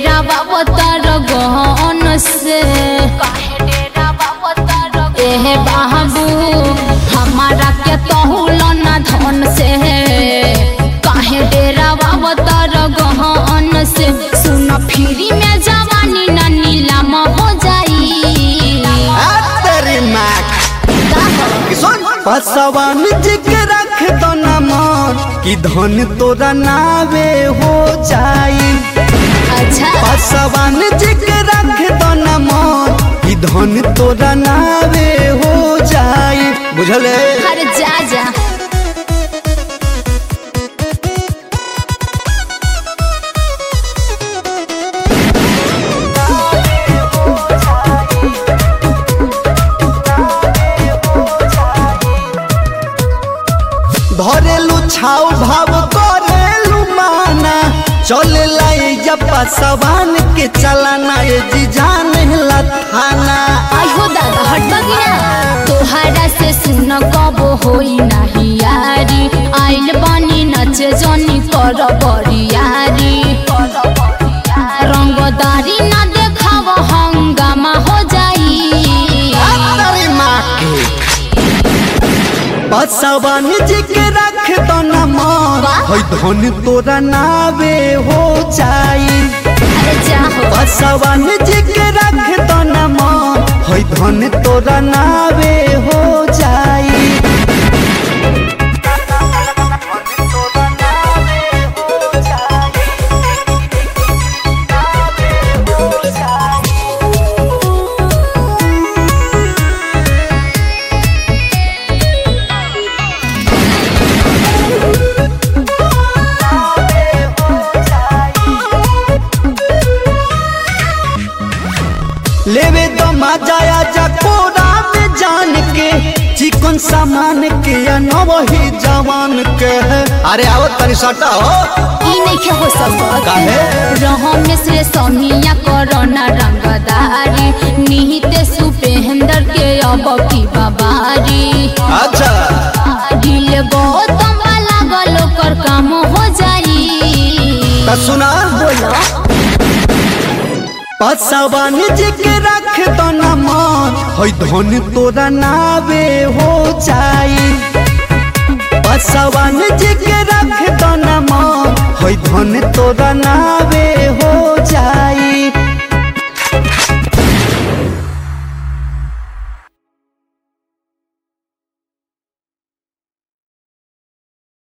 डेरा बाबतर गहन से एहे बाबू हमारा के तहुल न धन से काहे डेरा बाबतर गहन से सुन फ्री में जवानी न नीलाम हो जाई तेरी माँ पसवान जी के रख दो न मन कि धन तोरा नावे हो जाई। अच्छा पसवान जी के रख दो न मन कि धन तोरा नावे हो जाई। बुझले हर जा जा धरेलू छाव भाव करेलू माना चले लाई जपा सवान के चलाना ये जी जान हिला थाना। आयो दादा हट गया तोहरा से सुन कब होई नहीं यारी आइल बानी नच जनी कर बरियारी रंगदारी न देखाव हंगामा हो जाई। पसवान जी के रख दो न मन है धन तोरा नावे हो जाई। अरे जाहो पसवान जी के रख दो न मन है धन तोरा नावे हो जाई। लेवे तो मजाया जा कोरा में जान के चिकन सामान के या नवही जवान के। अरे आओ तनी सटा हो ई नहीं हो सकत काहे? रहो मिश्रे समिया कोरोना रंगदारी निहिते सुपेंदर के अब की बाबारी। अच्छा दिल गौतम वाला गलो कर काम हो जाई। तो सुना बोलो पसवान जी के रख दो न मन है धन तोरा नावे हो जाई। पसवान जी के रख दो न मन है धन तोरा नावे हो